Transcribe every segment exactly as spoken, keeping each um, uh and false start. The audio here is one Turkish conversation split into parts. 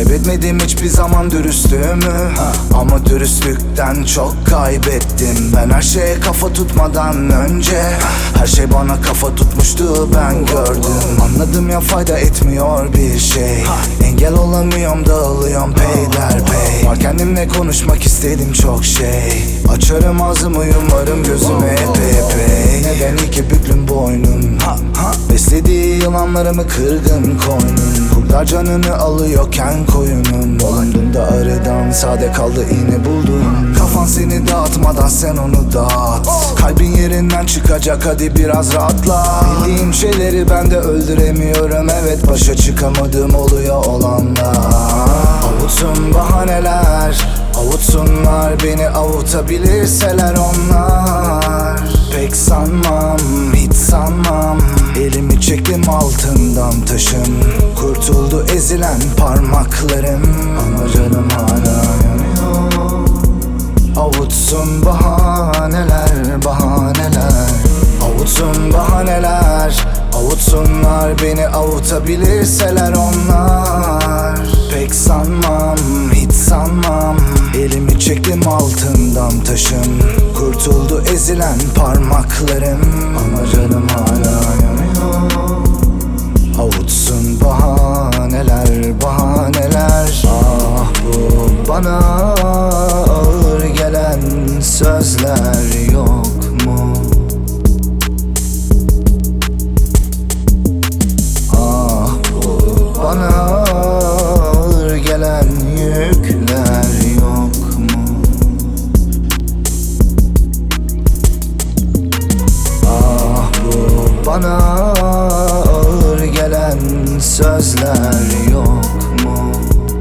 Kaybetmedim hiçbir zaman dürüstlüğümü, ama dürüstlükten çok kaybettim. Ben her şeye kafa tutmadan önce her şey bana kafa tutmuştu, ben gördüm. Anladım ya, fayda etmiyor bir şey. Engel olamıyorum, dağılıyorum peyderpey. Var kendimle konuşmak istedim çok şey. Açarım ağzımı, yumarım gözümü epey epey. Neden iki büklüm boynun? Beslediği yılanlarımı kırgın koynun. Kurtlar canını alıyorken koyunun. Dolandığımda arıdan sade kaldı iğne buldum. Kafan seni dağıtmadan sen onu dağıt. Kalbin yerinden çıkacak, hadi biraz rahatla. Bildiğim şeyleri ben de öldüremiyorum. Evet, başa çıkamadığım oluyor olanlar. Avutsun bahaneler, avutsunlar beni, avutabilirseler onlar. Pek sanmam, hiç sanmam. Elimi çektim altından taşım. Kurtuldu ezilen parmaklarım, ama canım hala yanıyor. Avutsun bahaneler, bahaneler. Avutsun bahaneler, avutsunlar beni, avutabilirseler onlar. Pek sanmam, hiç sanmam. Elimi çektim altından taşım. Kurtuldu ezilen parmaklarım, ama canım hala yanıyor. Avutsun bahaneler, bahaneler. Ah, bu bana ağır gelen sözler yok mu? Ah, bu bana ağır gelen yükler yok mu? Ah, bu bana ağır gelen sözler yok mu?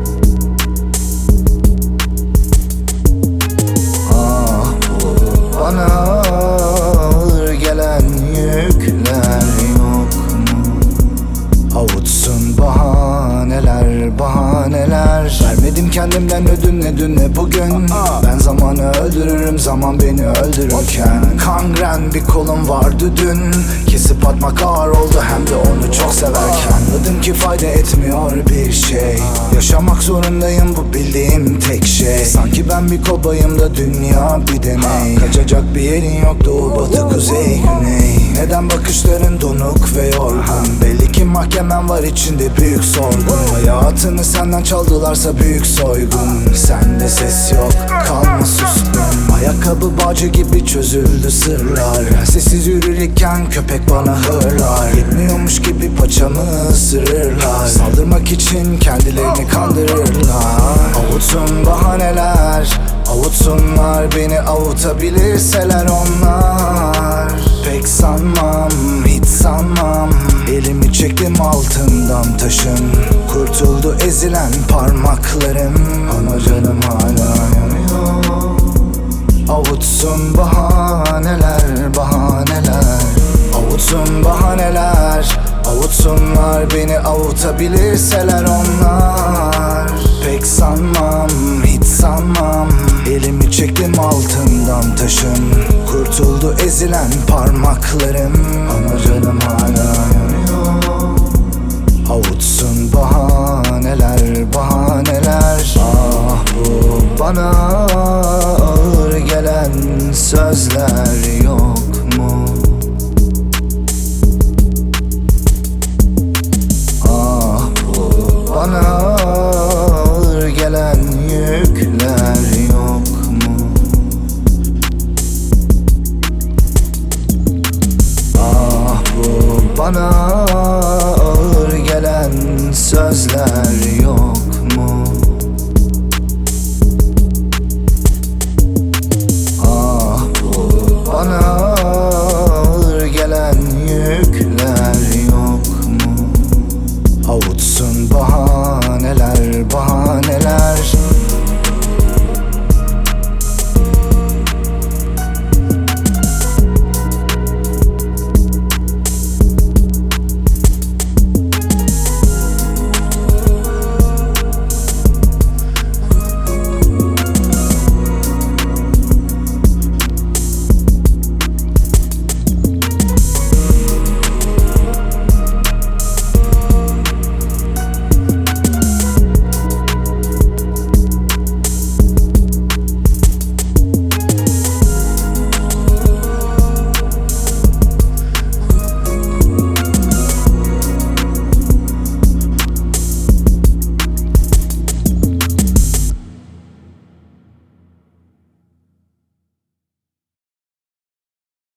Ah, bu bana ağır gelen yükler yok mu? Avutsun bahaneler, bahaneler. Vermedim kendimden ödün ne dün ne bugün. Ben zamanı öldürürüm, zaman beni öldürürken. Kangren bir kolum vardı dün. Kesip atmak ağır oldu, hem de onu çok severken. Anladım ki fayda etmiyor bir şey. Yaşamak zorundayım, bu bildiğim tek şey. Sanki ben bir kobayım da dünya bir deney. Kaçacak bir yerin yok, doğu batı kuzey güney. Neden bakışların donuk ve yorgun? Belli ki mahkemen var içinde büyük sorgun. Hayatını senden çaldılarsa büyük soygun. Sende ses yok, kalma suskun. Ayakkabı bağcı gibi çözüldü sırlar. Sessiz yürürken köpek bana hırlar. Yetmiyormuş gibi paçamı ısırırlar. Saldırmak için kendilerini kandırırlar. Avutsun bahaneler, avutsunlar beni, avutabilirseler onlar. Pek sanmam, hiç sanmam. Elimi çektim altından taşım. Kurtuldu ezilen parmaklarım, ama canım hala yanıyor. Avutsun bahaneler, bahaneler. Avutsun bahaneler, avutsunlar beni, avutabilirseler onlar. Pek sanmam, hiç sanmam. Elimi çektim altından taşım. Kurtuldu ezilen parmaklarım, ama canım hala yanıyor. Avutsun bahaneler, bahaneler. Ah, bu bana ağır gelen sözler yok mu? Ah, bu bana ağır gelen yükler yok mu? Ah, bu bana